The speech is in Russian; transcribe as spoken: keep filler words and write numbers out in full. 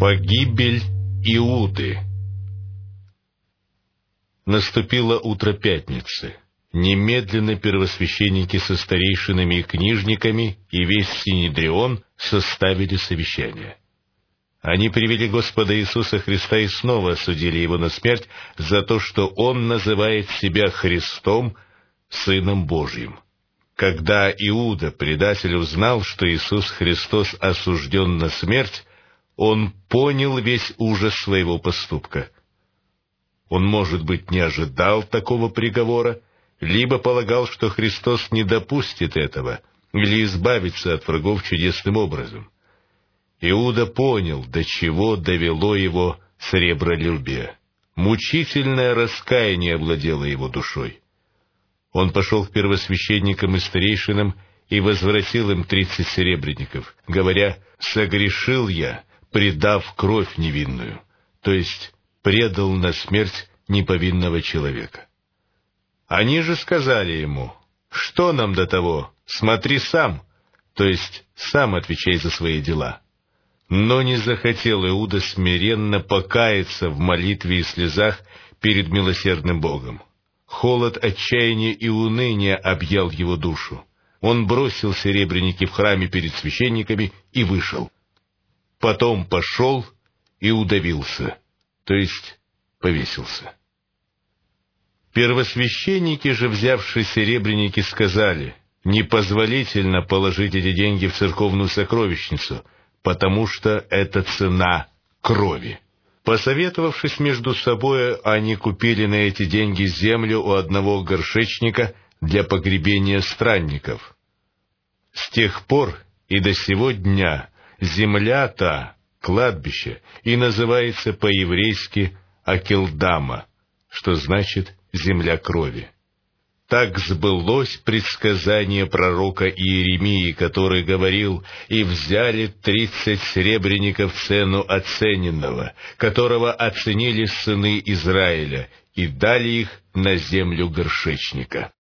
Погибель Иуды. Наступило утро пятницы. Немедленно первосвященники со старейшинами и книжниками и весь Синедрион составили совещание. Они привели Господа Иисуса Христа и снова осудили Его на смерть за то, что Он называет себя Христом, Сыном Божьим. Когда Иуда, предатель, узнал, что Иисус Христос осужден на смерть, он понял весь ужас своего поступка. Он, может быть, не ожидал такого приговора, либо полагал, что Христос не допустит этого, или избавится от врагов чудесным образом. Иуда понял, до чего довело его сребролюбие. Мучительное раскаяние овладело его душой. Он пошел к первосвященникам и старейшинам и возвратил им тридцать серебряников, говоря: «Согрешил я, предав кровь невинную», то есть предал на смерть неповинного человека. Они же сказали ему: «Что нам до того? Смотри сам», то есть сам отвечай за свои дела. Но не захотел Иуда смиренно покаяться в молитве и слезах перед милосердным Богом. Холод отчаяния и уныния объял его душу. Он бросил серебряники в храме перед священниками и вышел. Потом пошел и удавился, то есть повесился. Первосвященники же, взявшие серебряники, сказали: «Непозволительно положить эти деньги в церковную сокровищницу, потому что это цена крови». Посоветовавшись между собой, они купили на эти деньги землю у одного горшечника для погребения странников. С тех пор и до сего дня земля та, кладбище, и называется по-еврейски Акелдама, что значит «земля крови». Так сбылось предсказание пророка Иеремии, который говорил: «И взяли тридцать серебряников цену оцененного, которого оценили сыны Израиля, и дали их на землю горшечника».